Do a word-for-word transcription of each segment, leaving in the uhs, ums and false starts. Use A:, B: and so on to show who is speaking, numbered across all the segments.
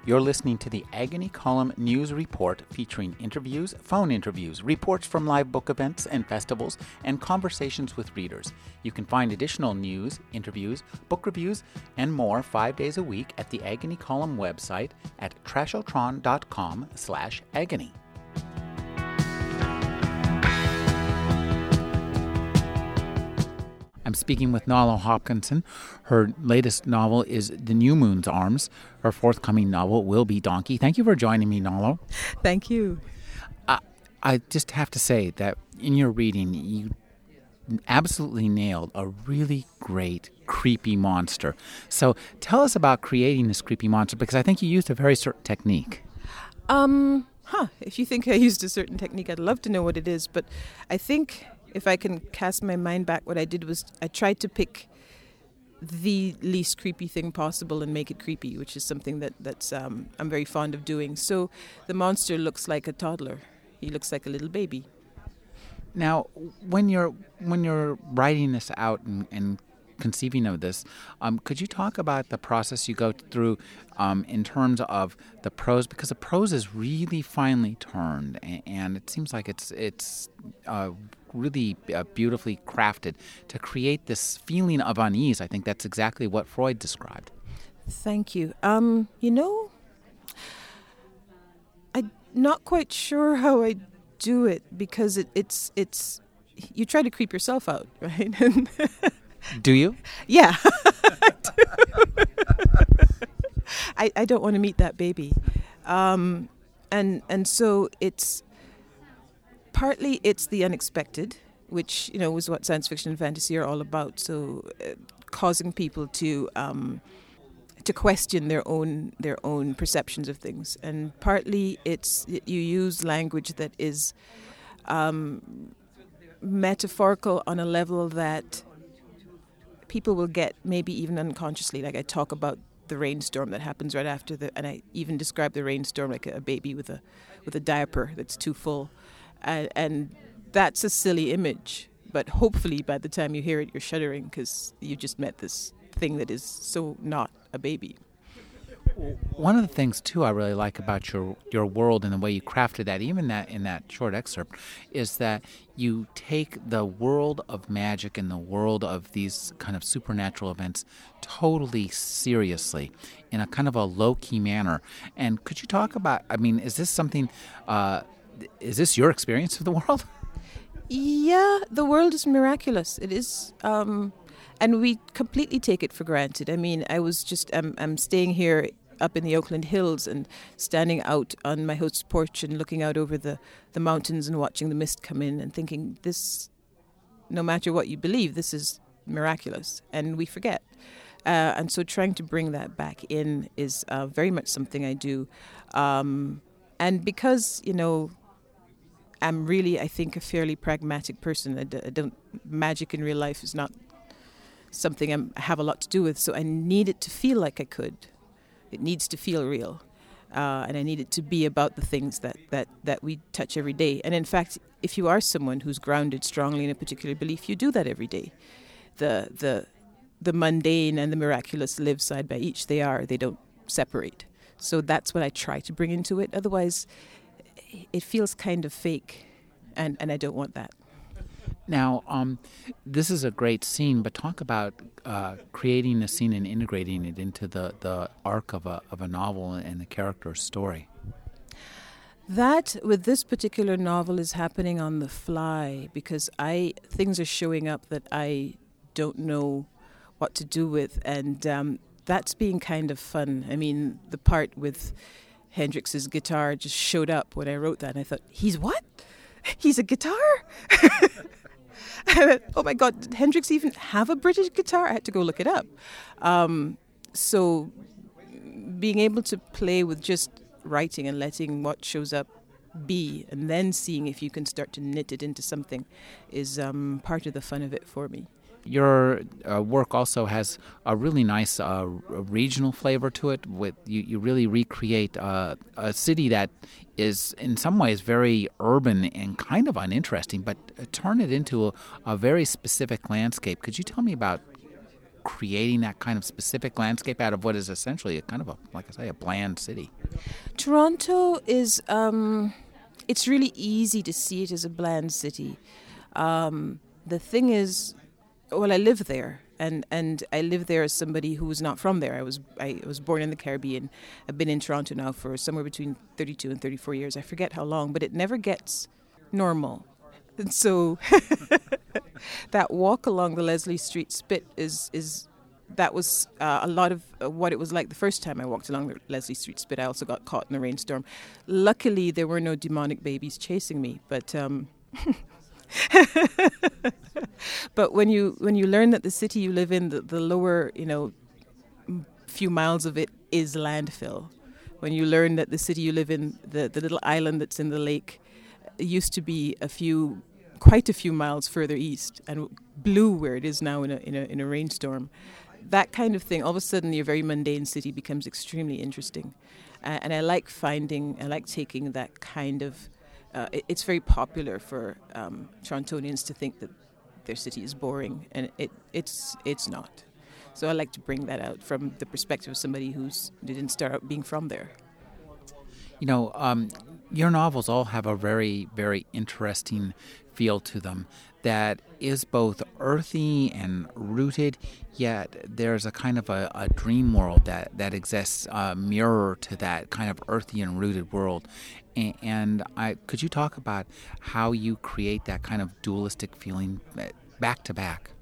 A: You're listening to the Agony Column News Report featuring interviews, phone interviews, reports from live book events and festivals, and conversations with readers. You can find additional news, interviews, book reviews, and more five days a week at the Agony Column website at trashotron.com slash agony. I'm speaking with Nalo Hopkinson. Her latest novel is The New Moon's Arms. Her forthcoming novel will be Donkey. Thank you for joining me, Nalo.
B: Thank you.
A: Uh, I just have to say that in your reading, you absolutely nailed a really great, creepy monster. So tell us about creating this creepy monster, because I think you used a very certain technique.
B: Um, huh. If you think I used a certain technique, I'd love to know what it is. But I think if I can cast my mind back, what I did was I tried to pick the least creepy thing possible and make it creepy, which is something that that's um, I'm very fond of doing. So the monster looks like a toddler. He looks like a little baby.
A: Now, when you're when you're writing this out and, and conceiving of this, um, could you talk about the process you go through um, in terms of the prose? Because the prose is really finely turned, and, and it seems like it's it's uh, really uh, beautifully crafted to create this feeling of unease. I think that's exactly what Freud described.
B: Thank you. Um, you know, I'm not quite sure how I do it, because it, it's it's you try to creep yourself out, right?
A: Do you?
B: Yeah. I, do. I, I don't want to meet that baby. Um, and and so it's partly it's the unexpected, which, you know, is what science fiction and fantasy are all about. So uh, causing people to um, to question their own their own perceptions of things. And partly it's you use language that is um, metaphorical on a level that people will get maybe even unconsciously. Like I talk about the rainstorm that happens right after the, and I even describe the rainstorm like a, a baby with a with a diaper that's too full, uh, and that's a silly image. But hopefully, by the time you hear it, you're shuddering because you just met this thing that is so not a baby.
A: One of the things, too, I really like about your your world and the way you crafted that, even that in that short excerpt, is that you take the world of magic and the world of these kind of supernatural events totally seriously in a kind of a low-key manner. And could you talk about, I mean, is this something, uh, is this your experience of the world?
B: Yeah, the world is miraculous. It is, um, and we completely take it for granted. I mean, I was just, I'm, I'm staying here up in the Oakland Hills and standing out on my host's porch and looking out over the, the mountains and watching the mist come in and thinking, this, no matter what you believe, this is miraculous. And we forget. Uh, and so trying to bring that back in is uh, very much something I do. Um, and because, you know, I'm really, I think, a fairly pragmatic person. I, d- I don't, magic in real life is not something I'm, I have a lot to do with. So I need it to feel like I could. It needs to feel real. Uh, and I need it to be about the things that, that, that we touch every day. And in fact, if you are someone who's grounded strongly in a particular belief, you do that every day. The, the, the mundane and the miraculous live side by each. They are, they don't separate. So that's what I try to bring into it. Otherwise, it feels kind of fake, and, and I don't want that.
A: Now, um, this is a great scene, but talk about uh, creating a scene and integrating it into the, the arc of a of a novel and the character's story.
B: That, with this particular novel, is happening on the fly because I things are showing up that I don't know what to do with, and um, that's being kind of fun. I mean, the part with Hendrix's guitar just showed up when I wrote that, and I thought, he's what? He's a guitar? I went, oh my God, did Hendrix even have a British guitar? I had to go look it up. Um, so being able to play with just writing and letting what shows up be, and then seeing if you can start to knit it into something is um, part of the fun of it for me.
A: Your uh, work also has a really nice uh, regional flavor to it. With you, you really recreate uh, a city that is in some ways very urban and kind of uninteresting, but turn it into a, a very specific landscape. Could you tell me about creating that kind of specific landscape out of what is essentially a kind of a, like I say, a bland city?
B: Toronto is, um, it's really easy to see it as a bland city. Um, the thing is, well, I live there, and, and I live there as somebody who was not from there. I was I was born in the Caribbean. I've been in Toronto now for somewhere between thirty-two and thirty-four years. I forget how long, but it never gets normal. And so that walk along the Leslie Street Spit is is that was uh, a lot of uh, what it was like the first time I walked along the Leslie Street Spit. I also got caught in a rainstorm. Luckily, there were no demonic babies chasing me, but um, but when you when you learn that the city you live in, the, the lower you know few miles of it is landfill. When you learn that the city you live in, the the little island that's in the lake, used to be a few, quite a few miles further east and blue where it is now in a in a in a rainstorm. That kind of thing. All of a sudden, your very mundane city becomes extremely interesting, uh, and I like finding, I like taking that kind of. Uh, it, it's very popular for um, Torontonians to think that their city is boring, and it it's it's not. So I like to bring that out from the perspective of somebody who's didn't start out being from there.
A: You know, um, your novels all have a very, very interesting feel to them that is both earthy and rooted, yet there's a kind of a, a dream world that, that exists, a mirror to that kind of earthy and rooted world. And, and I, could you talk about how you create that kind of dualistic feeling back to back?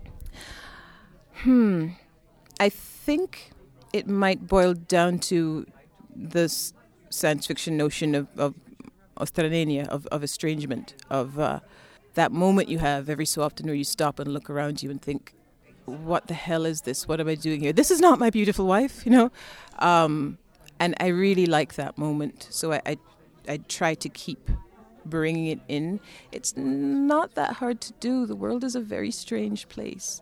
B: Hmm. I think it might boil down to this science fiction notion of, of Australania, of, of estrangement, of uh, that moment you have every so often where you stop and look around you and think, what the hell is this? What am I doing here? This is not my beautiful wife, you know? Um, and I really like that moment. So I, I, I try to keep bringing it in. It's not that hard to do. The world is a very strange place.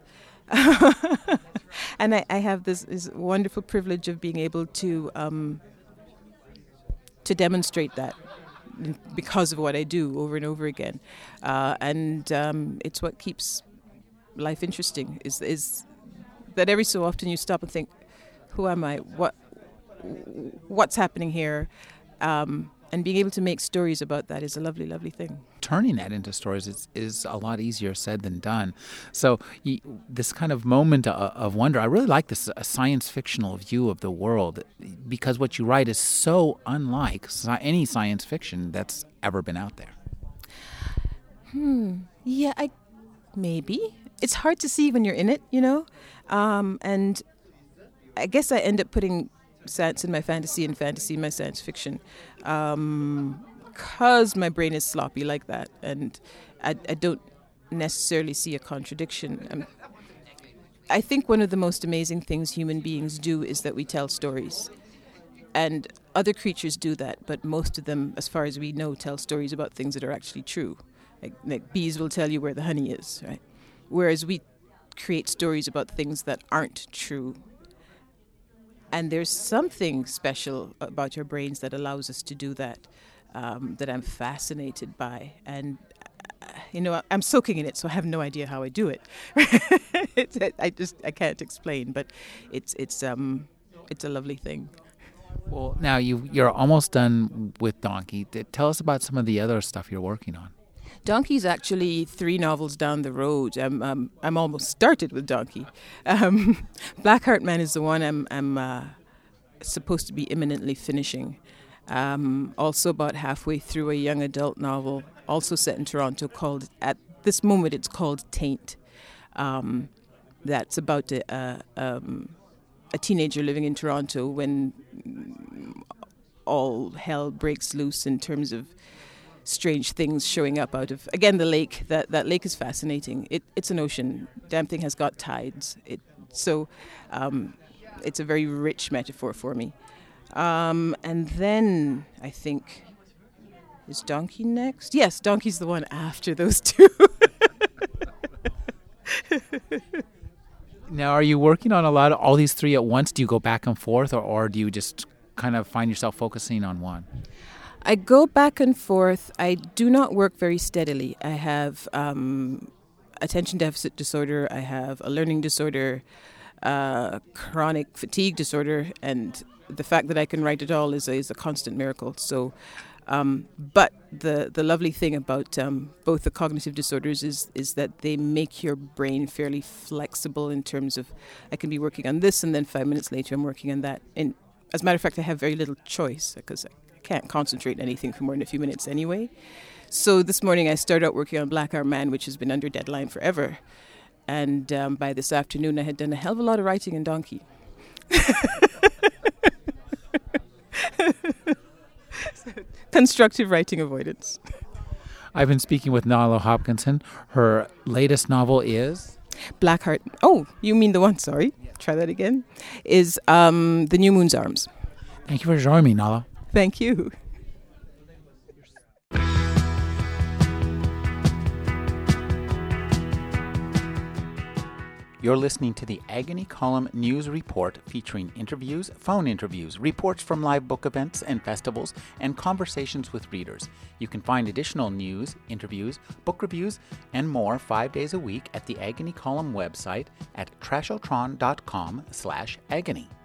B: And I, I have this, this wonderful privilege of being able to um, to demonstrate that because of what I do over and over again. Uh, and um, it's what keeps life interesting, is is that every so often you stop and think, who am I? What what's happening here? Um, and being able to make stories about that is a lovely, lovely thing.
A: Turning that into stories is, is a lot easier said than done. So you, this kind of moment of, of wonder, I really like this a science fictional view of the world, because what you write is so unlike sci- any science fiction that's ever been out there.
B: Hmm. Yeah, I maybe. It's hard to see when you're in it, you know? Um, and I guess I end up putting science in my fantasy and fantasy in my science fiction. Um, because my brain is sloppy like that, and I, I don't necessarily see a contradiction. Um, I think one of the most amazing things human beings do is that we tell stories. And other creatures do that, but most of them, as far as we know, tell stories about things that are actually true. Like, like bees will tell you where the honey is, right? Whereas we create stories about things that aren't true. And there's something special about our brains that allows us to do that, um, that I'm fascinated by. And, uh, you know, I'm soaking in it, so I have no idea how I do it. it's, I just, I can't explain, but it's, it's, um, it's a lovely thing.
A: Well, now you, you're almost done with Donkey. Tell us about some of the other stuff you're working on.
B: Donkey's actually three novels down the road. I'm um, I'm almost started with Donkey. Um, Blackheart Man is the one I'm I'm uh, supposed to be imminently finishing. Um, also about halfway through a young adult novel, also set in Toronto, called, at this moment it's called Taint. Um, that's about a, uh, um, a teenager living in Toronto when all hell breaks loose in terms of strange things showing up out of, again, the lake. That that lake is fascinating. It, it's an ocean. Damn thing has got tides. It, so um, it's a very rich metaphor for me. Um, and then I think, is Donkey next? Yes, Donkey's the one after those two.
A: Now, are you working on a lot of all these three at once? Do you go back and forth, or, or do you just kind of find yourself focusing on one?
B: I go back and forth. I do not work very steadily. I have um, attention deficit disorder. I have a learning disorder. uh, chronic fatigue disorder, and the fact that I can write at all is a, is a constant miracle. So, um, but the the lovely thing about um, both the cognitive disorders is is that they make your brain fairly flexible in terms of I can be working on this and then five minutes later I'm working on that. And as a matter of fact, I have very little choice because I can't concentrate on anything for more than a few minutes anyway. So this morning I started out working on Black Arm Man, which has been under deadline forever. And um, by this afternoon I had done a hell of a lot of writing in Donkey. Constructive writing avoidance.
A: I've been speaking with Nahla Hopkinson. Her latest novel is?
B: Blackheart. Oh, you mean the one, sorry. Try that again. Is um, The New Moon's Arms.
A: Thank you for joining me, Nahla.
B: Thank you.
A: You're listening to the Agony Column News Report, featuring interviews, phone interviews, reports from live book events and festivals, and conversations with readers. You can find additional news, interviews, book reviews, and more five days a week at the Agony Column website at trashotron dot com slash agony.